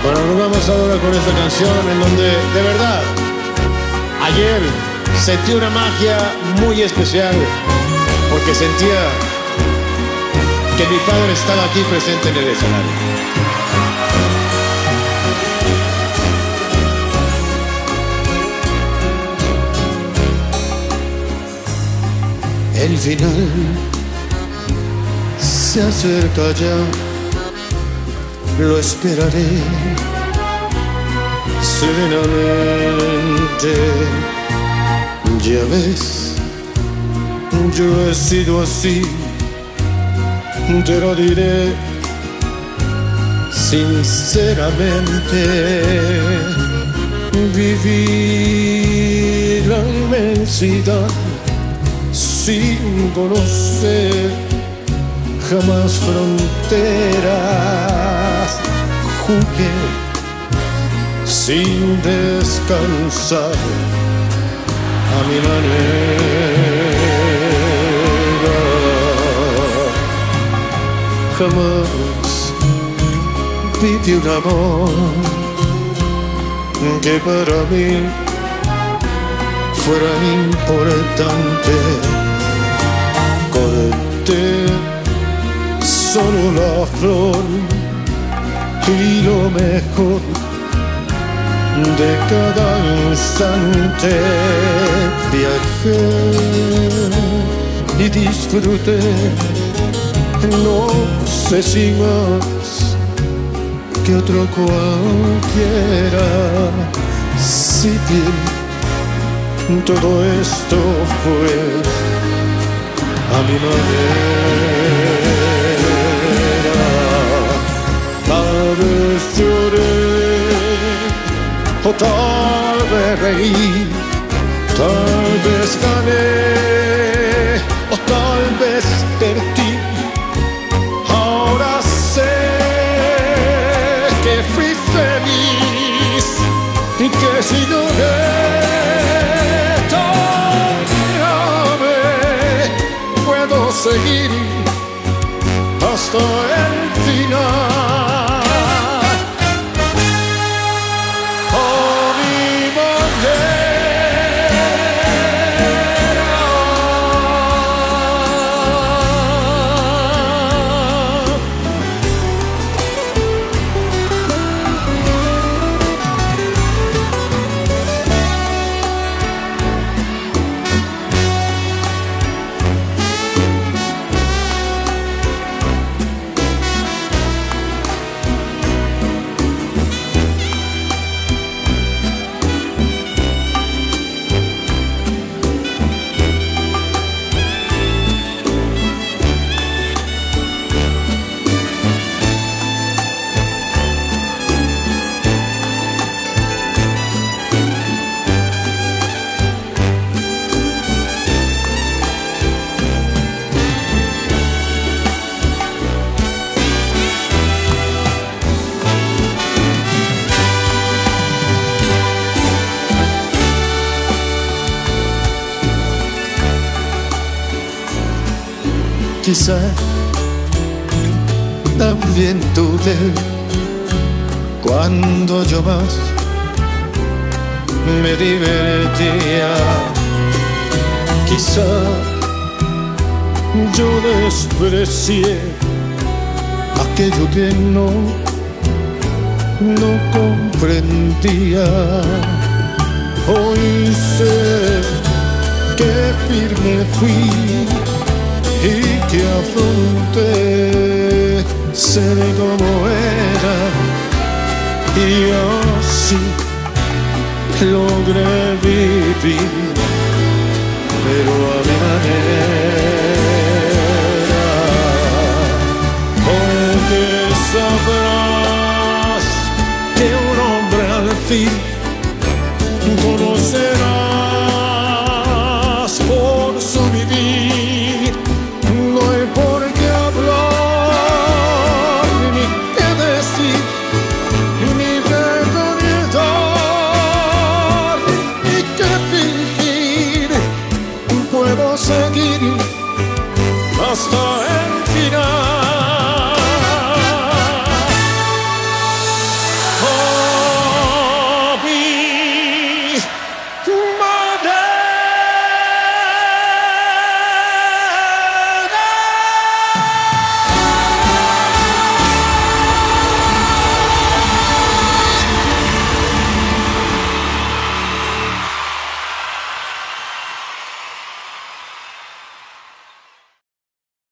Bueno, nos vamos ahora con esta canción en donde, de verdad, ayer sentí una magia muy especial porque sentía que mi padre estaba aquí presente en el escenario. El final se acerca ya, lo esperaré serenamente. Ya ves, yo he sido así, te lo diré sinceramente. Viví la inmensidad sin conocer jamás fronteras, jugué sin descansar a mi manera. Jamás viví un amor que para mí fuera importante. Corté solo la flor y lo mejor de cada instante. Viajé y disfruté, no sé si más que otro cualquiera. Si bien todo esto fue a mi manera, tal vez lloré o tal vez reí, tal vez gané o tal vez perdí. Ahora sé que fui feliz y que si lloré seguir hasta el final. A mi manera. Quizá también dudé cuando yo más me divertía. Quizá yo desprecié aquello que no comprendía. Hoy sé que firme fui y que afronté ser como era, y así logré vivir, pero a mi manera. Porque sabrás que un hombre al fin conocerás por su vivir. No hay por qué hablar, ni qué decir, ni recordar, ni qué fingir. Puedo seguir hasta